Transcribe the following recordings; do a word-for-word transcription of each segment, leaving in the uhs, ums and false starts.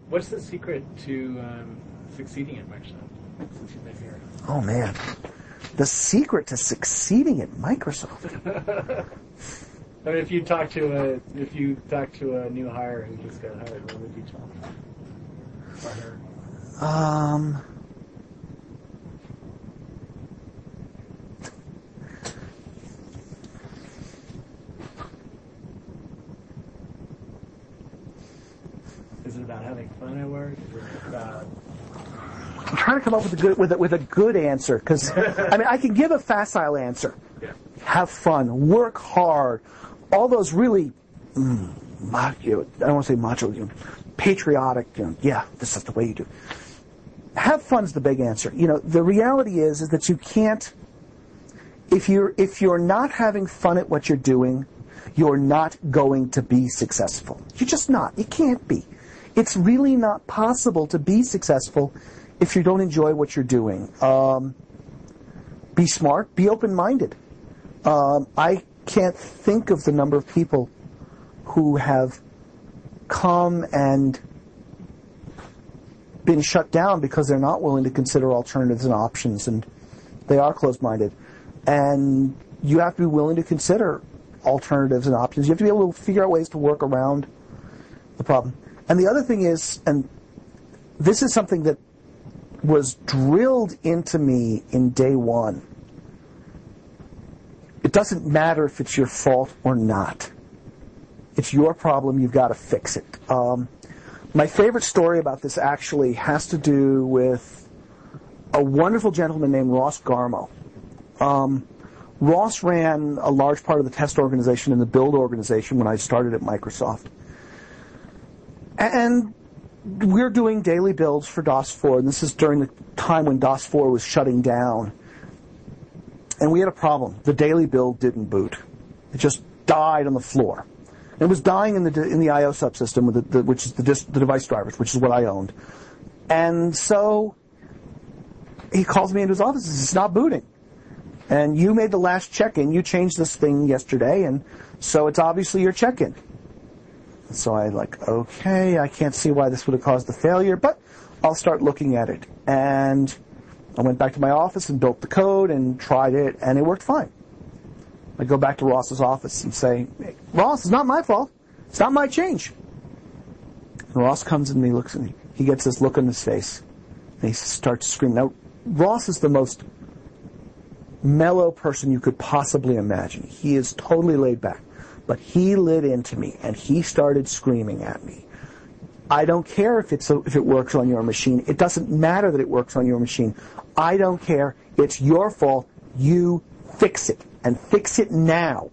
What's the secret to um, succeeding at Microsoft since you've been here? Oh, man. The secret to succeeding at Microsoft. I mean, if you talk to a if you talk to a new hire who just got hired, what would you tell them? Or her? Um. Is it about having fun at work? Is it about... I'm trying to come up with a good with a, with a good answer because I mean I can give a facile answer. Yeah. Have fun, work hard, all those really, mm, macho, I don't want to say macho, you know, patriotic. You know, yeah, this is the way you do. Have fun is the big answer. You know, the reality is is that you can't. If you're if you're not having fun at what you're doing, you're not going to be successful. You're just not. You can't be. It's really not possible to be successful if you don't enjoy what you're doing. Um, be smart. Be open-minded. Um, I can't think of the number of people who have come and been shut down because they're not willing to consider alternatives and options, and they are closed-minded. And you have to be willing to consider alternatives and options. You have to be able to figure out ways to work around the problem. And the other thing is, and this is something that was drilled into me in day one. It doesn't matter if it's your fault or not. It's your problem. You've got to fix it. Um, my favorite story about this actually has to do with a wonderful gentleman named Ross Garmo. Um, Ross ran a large part of the test organization and the build organization when I started at Microsoft. And we're doing daily builds for DOS four, and this is during the time when DOS four was shutting down. And we had a problem. The daily build didn't boot. It just died on the floor. It was dying in the in the I O subsystem, with the, the, which is the, dis, the device drivers, which is what I owned. And so he calls me into his office and says, it's not booting. And you made the last check-in. You changed this thing yesterday, and so it's obviously your check-in. So I like, okay, I can't see why this would have caused the failure, but I'll start looking at it. And I went back to my office and built the code and tried it, and it worked fine. I go back to Ross's office and say, hey, Ross, it's not my fault. It's not my change. And Ross comes and he looks at me. He gets this look on his face, and he starts screaming. Now, Ross is the most mellow person you could possibly imagine. He is totally laid back. But he lit into me, and he started screaming at me. I don't care if it's a, if it works on your machine. It doesn't matter that it works on your machine. I don't care. It's your fault. You fix it, and fix it now.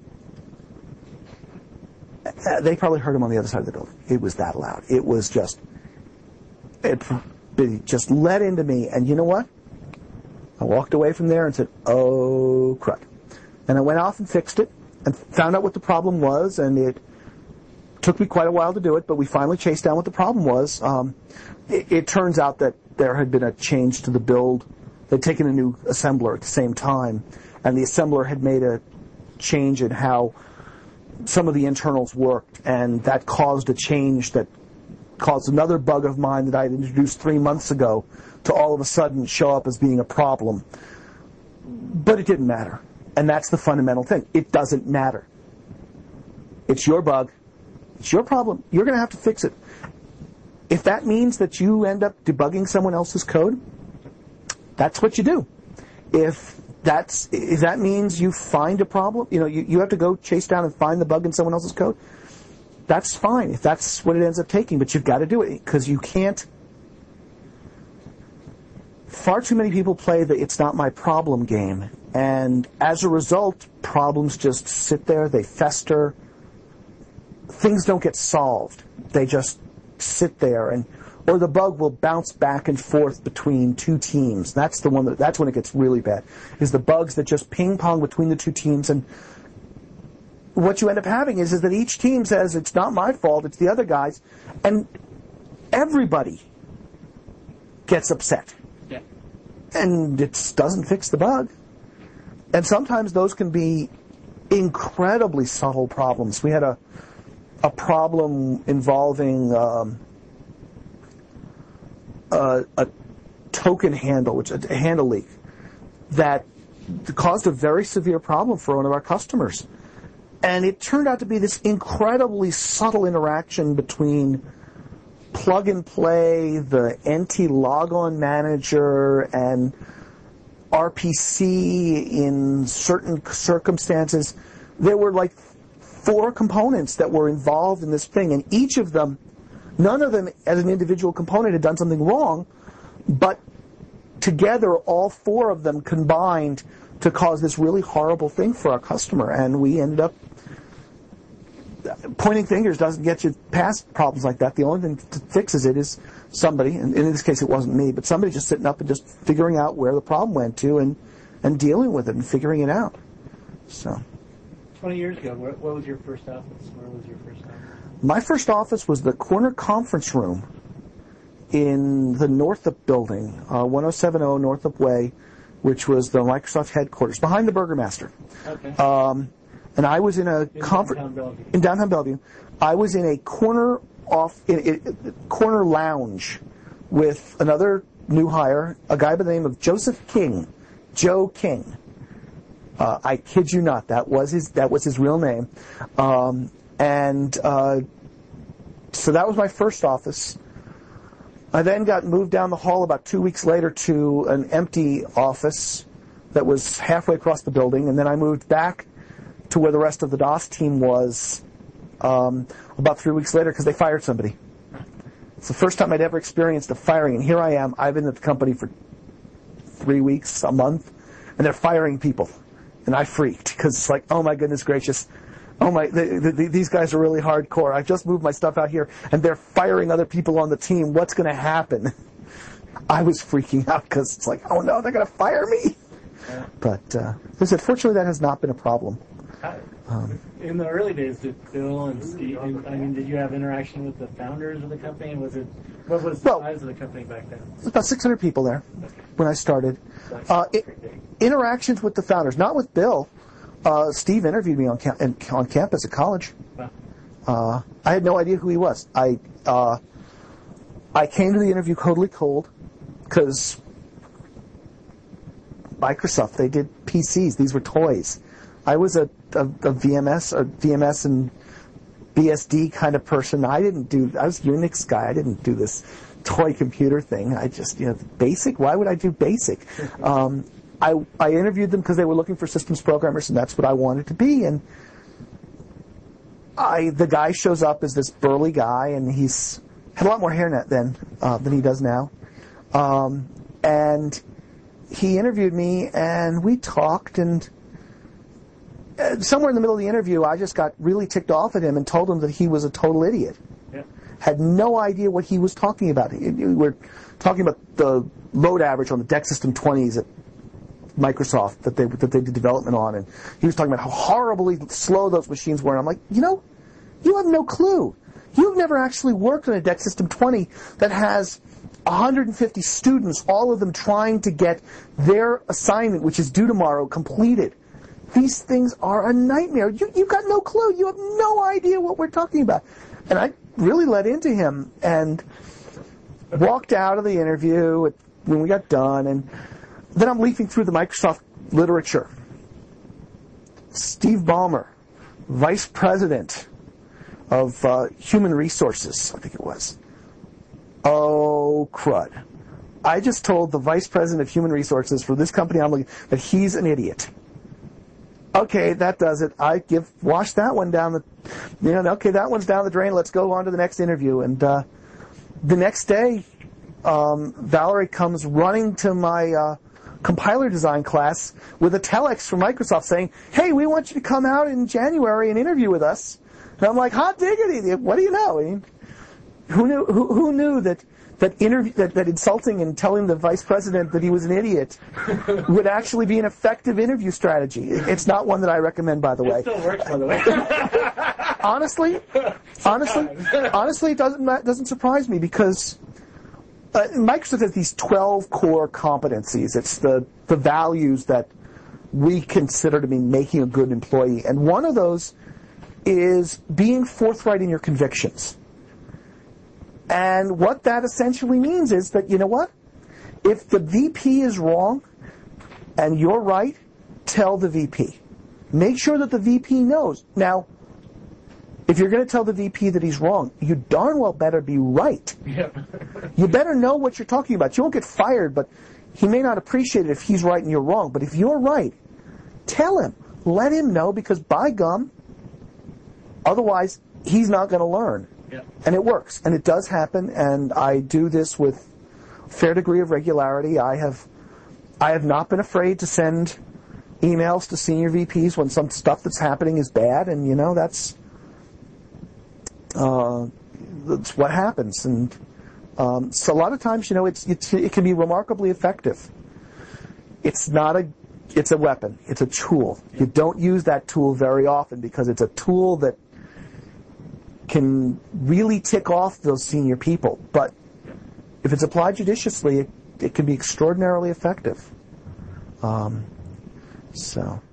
Uh, they probably heard him on the other side of the building. It was that loud. It was just, it, it just let into me, and you know what? I walked away from there and said, oh, crud. And I went off and fixed it, and found out what the problem was, and it took me quite a while to do it, but we finally chased down what the problem was. Um, it, it turns out that there had been a change to the build. They'd taken a new assembler at the same time, and the assembler had made a change in how some of the internals worked, and that caused a change that caused another bug of mine that I had introduced three months ago to all of a sudden show up as being a problem. But it didn't matter. And that's the fundamental thing. It doesn't matter. It's your bug. It's your problem. You're going to have to fix it. If that means that you end up debugging someone else's code, that's what you do. If that's if that means you find a problem, you know, you, you have to go chase down and find the bug in someone else's code, that's fine if that's what it ends up taking, but you've got to do it because you can't. Far too many people play the it's not my problem game. And as a result, problems just sit there, they fester. Things don't get solved. They just sit there, and or the bug will bounce back and forth between two teams. That's the one that that's when it gets really bad. Is the bugs that just ping pong between the two teams, and what you end up having is is that each team says it's not my fault, it's the other guy's, and everybody gets upset. Yeah. And it doesn't fix the bug. And sometimes those can be incredibly subtle problems. We had a a problem involving um, a, a token handle, which a handle leak, that caused a very severe problem for one of our customers. And it turned out to be this incredibly subtle interaction between plug and play, the N T logon manager, and R P C in certain circumstances. There were like four components that were involved in this thing, and each of them, none of them as an individual component had done something wrong, but together all four of them combined to cause this really horrible thing for our customer. And we ended up pointing fingers doesn't get you past problems like that. The only thing that fixes it is somebody, and in this case it wasn't me, but somebody just sitting up and just figuring out where the problem went to and, and dealing with it and figuring it out. So, twenty years ago, where, what was your first office? Where was your first office? My first office was the corner conference room in the Northup building, uh, ten seventy Northup Way, which was the Microsoft headquarters, behind the Burgermaster. Okay. Um, and I was in a conference in downtown Bellevue. I was in a corner off in, in, corner lounge with another new hire, a guy by the name of Joseph King, Joe King. Uh, I kid you not, that was his that was his real name, um, and uh, so that was my first office. I then got moved down the hall about two weeks later to an empty office that was halfway across the building, and then I moved back to where the rest of the DOS team was um, about three weeks later because they fired somebody. It's the first time I'd ever experienced a firing, and here I am. I've been at the company for three weeks, a month, and they're firing people. And I freaked because it's like, oh my goodness gracious, oh my, the, the, these guys are really hardcore. I just moved my stuff out here, and they're firing other people on the team. What's going to happen? I was freaking out because it's like, oh no, they're going to fire me. Yeah. But uh, as I said, fortunately, that has not been a problem. Um, in the early days, did Bill and Steve, I mean, did you have interaction with the founders of the company? Was it, what was the well, size of the company back then? It was about six hundred people there okay. when I started. Uh, it, interactions with the founders, not with Bill. Uh, Steve interviewed me on cam- on campus at college. Wow. Uh, I had no idea who he was. I uh, I came to the interview totally cold because Microsoft, they did P Cs. These were toys. I was a, a, a V M S or V M S and B S D kind of person. I didn't do. I was a Unix guy. I didn't do this toy computer thing. I just, you know, basic. Why would I do basic? Um, I I interviewed them because they were looking for systems programmers, and that's what I wanted to be. And I the guy shows up as this burly guy, and he's had a lot more hair then uh, than he does now. Um, and he interviewed me, and we talked, and uh, somewhere in the middle of the interview, I just got really ticked off at him and told him that he was a total idiot. Yeah. Had no idea what he was talking about. We were talking about the load average on the D E C System twenties at Microsoft that they that they did development on, and he was talking about how horribly slow those machines were. And I'm like, you know, you have no clue. You've never actually worked on a D E C System twenty that has one hundred fifty students, all of them trying to get their assignment, which is due tomorrow, completed. These things are a nightmare. You, you've got no clue. You have no idea what we're talking about. And I really let into him and walked out of the interview when we got done. And then I'm leafing through the Microsoft literature. Steve Ballmer, Vice President of uh, Human Resources, I think it was. Oh, crud. I just told the Vice President of Human Resources for this company I'm looking that he's an idiot. Okay, that does it. I give wash that one down the, you know, okay, that one's down the drain. Let's go on to the next interview. And uh, the next day, um, Valerie comes running to my uh, compiler design class with a telex from Microsoft saying, "Hey, we want you to come out in January and interview with us." And I'm like, "Hot diggity! What do you know?" I mean, who knew? Who, who knew that? That, interview, that that insulting and telling the vice president that he was an idiot would actually be an effective interview strategy. It's not one that I recommend, by the way. It still works, by the way. honestly, honestly, honestly, it doesn't doesn't surprise me because uh, Microsoft has these twelve core competencies. It's the the values that we consider to be making a good employee, and one of those is being forthright in your convictions. And what that essentially means is that, you know what? If the V P is wrong and you're right, tell the V P. Make sure that the V P knows. Now, if you're going to tell the V P that he's wrong, you darn well better be right. Yeah. You better know what you're talking about. You won't get fired, but he may not appreciate it if he's right and you're wrong. But if you're right, tell him. Let him know, because by gum, otherwise he's not going to learn. Yeah. And it works. And it does happen, and I do this with a fair degree of regularity. I have I have not been afraid to send emails to senior V Ps when some stuff that's happening is bad, and, you know, that's uh, that's what happens. And um, so a lot of times, you know, it's, it's it can be remarkably effective. It's not a It's a weapon. It's a tool. You don't use that tool very often because it's a tool that can really tick off those senior people. But if it's applied judiciously, it, it can be extraordinarily effective. Um, so...